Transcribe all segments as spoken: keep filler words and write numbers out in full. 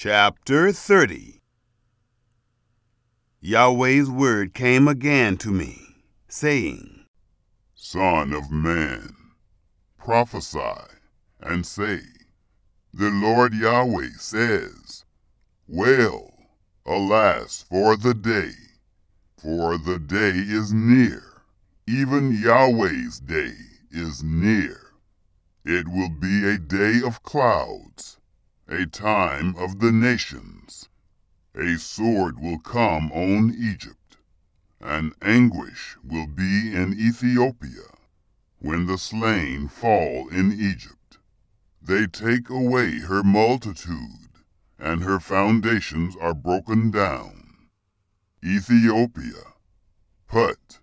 Chapter thirty. Yahweh's word came again to me, saying, Son of man, prophesy and say, The Lord Yahweh says, Wail, alas, for the day, for the day is near, even Yahweh's day is near. It will be a day of clouds, a time of the nations. A sword will come on Egypt, and anguish will be in Ethiopia, when the slain fall in Egypt. They take away her multitude, and her foundations are broken down. Ethiopia, Put,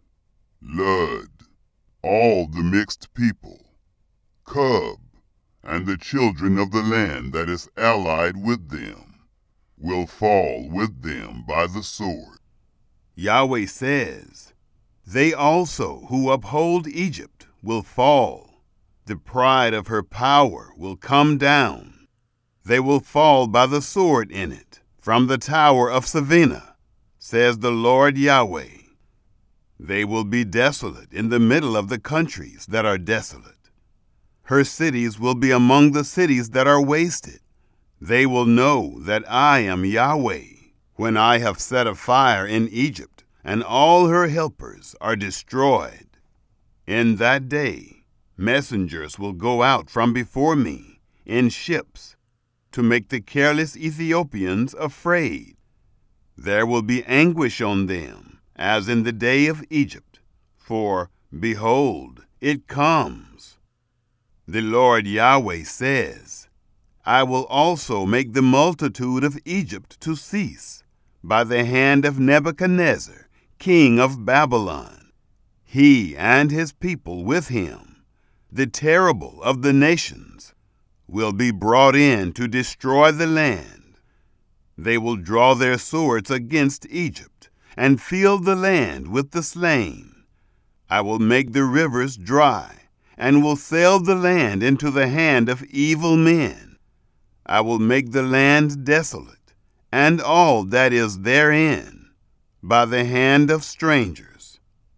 Lud, all the mixed people, Cub, and the children of the land that is allied with them, will fall with them by the sword. Yahweh says, They also who uphold Egypt will fall. The pride of her power will come down. They will fall by the sword in it, from the tower of Savannah, says the Lord Yahweh. They will be desolate in the middle of the countries that are desolate. Her cities will be among the cities that are wasted. They will know that I am Yahweh, when I have set a fire in Egypt, and all her helpers are destroyed. In that day, messengers will go out from before me in ships, to make the careless Ethiopians afraid. There will be anguish on them, as in the day of Egypt, for, behold, it comes. The Lord Yahweh says, I will also make the multitude of Egypt to cease, by the hand of Nebuchadnezzar, king of Babylon. He and his people with him, the terrible of the nations, will be brought in to destroy the land. They will draw their swords against Egypt, and fill the land with the slain. I will make the rivers dry, and will sell the land into the hand of evil men. I will make the land desolate, and all that is therein, by the hand of strangers.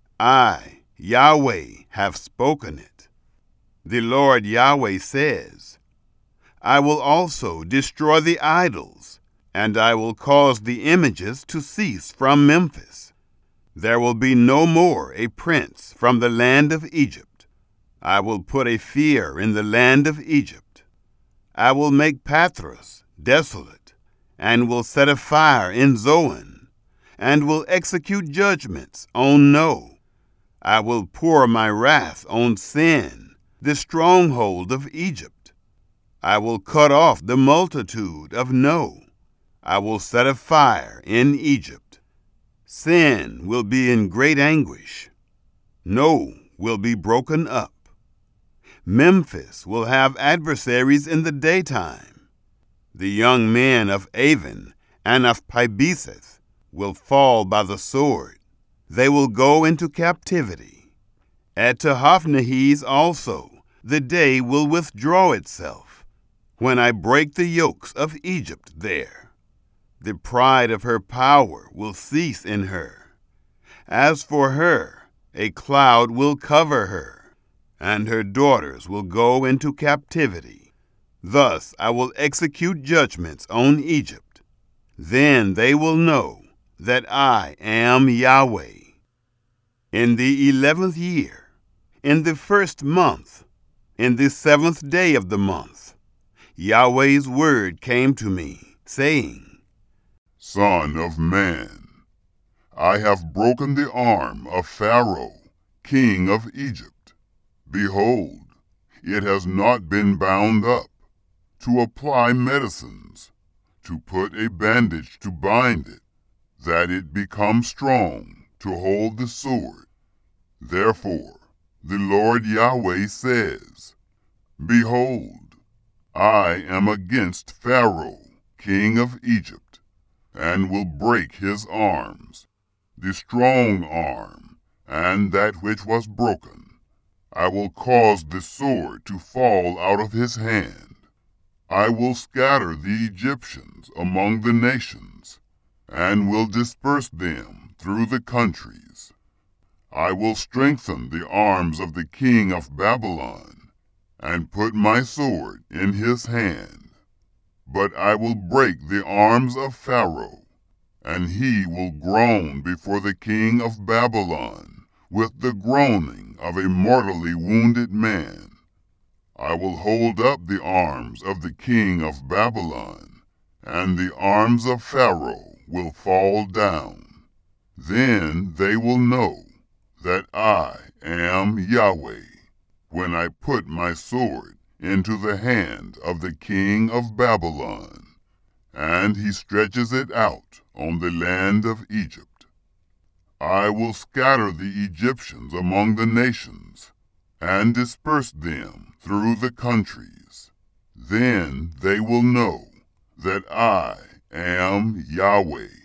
I, Yahweh, have spoken it. The Lord Yahweh says, I will also destroy the idols, and I will cause the images to cease from Memphis. There will be no more a prince from the land of Egypt. I will put a fear in the land of Egypt. I will make Pathros desolate, and will set a fire in Zoan, and will execute judgments on No. I will pour my wrath on Sin, the stronghold of Egypt. I will cut off the multitude of No. I will set a fire in Egypt. Sin will be in great anguish. No will be broken up. Memphis will have adversaries in the daytime. The young men of Avon and of Pibeseth will fall by the sword. They will go into captivity. At Tehaphnehes also the day will withdraw itself, when I break the yokes of Egypt there. The pride of her power will cease in her. As for her, a cloud will cover her, and her daughters will go into captivity. Thus I will execute judgments on Egypt. Then they will know that I am Yahweh. In the eleventh year, in the first month, in the seventh day of the month, Yahweh's word came to me, saying, Son of man, I have broken the arm of Pharaoh, king of Egypt. Behold, it has not been bound up, to apply medicines, to put a bandage to bind it, that it become strong to hold the sword. Therefore, the Lord Yahweh says, Behold, I am against Pharaoh, king of Egypt, and will break his arms, the strong arm, and that which was broken. I will cause the sword to fall out of his hand. I will scatter the Egyptians among the nations, and will disperse them through the countries. I will strengthen the arms of the king of Babylon, and put my sword in his hand. But I will break the arms of Pharaoh, and he will groan before the king of Babylon with the groaning of a mortally wounded man. I will hold up the arms of the king of Babylon, and the arms of Pharaoh will fall down. Then they will know that I am Yahweh, when I put my sword into the hand of the king of Babylon, and he stretches it out on the land of Egypt. I will scatter the Egyptians among the nations, and disperse them through the countries. Then they will know that I am Yahweh.